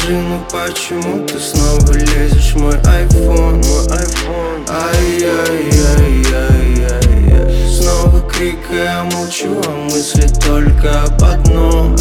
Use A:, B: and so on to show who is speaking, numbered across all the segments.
A: Расскажи, ну почему ты снова лезешь в мой айфон? Ай-яй-яй-яй-яй. Снова крик, и я молчу, а мысли только об одном.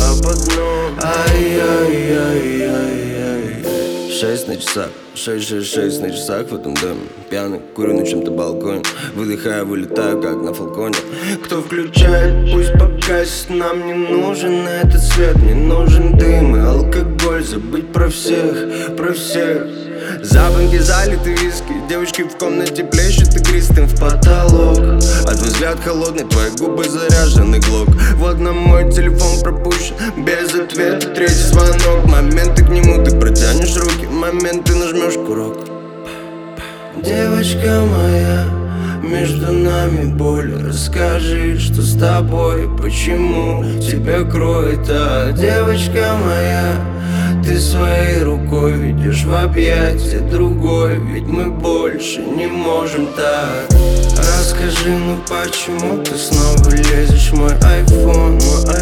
A: Ай-яй-яй-яй-яй. 6 на часах, 6 на часах в этом доме. Пьяный, курю на чем-то балконе. Выдыхаю, вылетаю, как на фалконе. Кто включает, пусть погасит. Нам не нужен этот свет, не нужен дым и алкоголь. Забыть про всех, про всех. Запонки залиты виски, девочки в комнате плещут игристым в потолок. А твой взгляд холодный, твои губы заряжены глок. Вот на мой телефон пропущен, без ответа третий звонок. Момент ты к нему, ты протянешь руки, момент ты нажмешь курок. Девочка моя, между нами боль. Расскажи, что с тобой, почему тебя кроет. А девочка моя, ты своей рукой ведешь в объятия другой. Ведь мы больше не можем так. Расскажи, ну почему ты снова лезешь в мой айфон?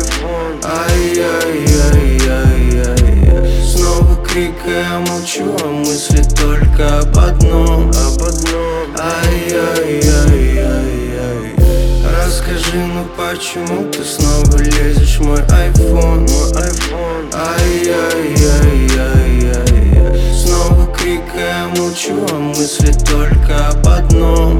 A: Ай-яй-яй-яй-яй. Снова крик, и я молчу, а мысли только об одном. Ай-яй-яй-яй-яй. Расскажи, ну почему ты снова лезешь в мой айфон? Ай-яй-яй-яй-яй. Снова крик, и я молчу, а мысли только об одном.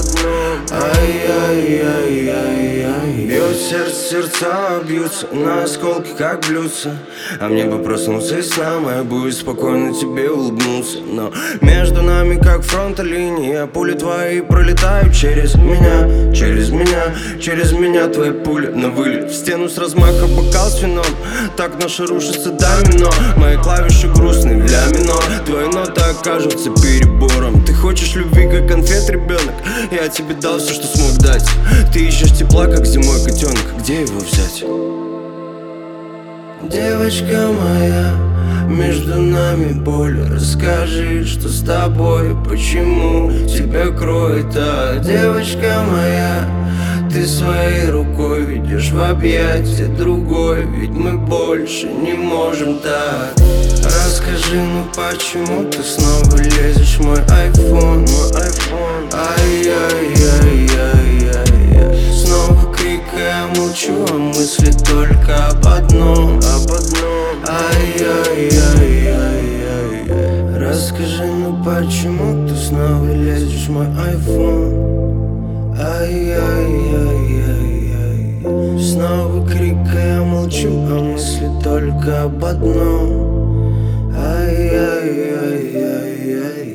A: Ай-яй-яй-яй-яй. Бьет сердце, сердца бьются на осколки, как блюдца. А мне бы проснуться из сна, моя будет спокойно тебе улыбнуться. Но между нами как фронта линия, пули твои пролетают через меня, через меня, через меня. Твои пули на вылет в стену с размаха, бокал с вином. Так наши рушится домино. Мои клавиши грустные в ля минор. Твои ноты окажутся перебором. Ты хочешь любви, как конфет, ребенок. Я тебе дал все, что смог дать. Ты ищешь тепла, как зимой котенок. Где его взять? Девочка моя, между нами боль. Расскажи, что с тобой, почему тебя кроет. А девочка моя, ты своей рукой ведешь в объятия другой. Ведь мы больше не можем так. Расскажи, ну почему ты снова лезешь в мой айфон? Ай-яй-яй-яй-яй. Снова крик, и я молчу, а мысли только об одном. Ай-яй-яй-яй-яй. Расскажи, ну почему ты снова лезешь в мой айфон? Ай-яй-яй-яй-яй. Снова крик, и я молчу, а мысли только об одном. Ай-яй-яй-яй-яй.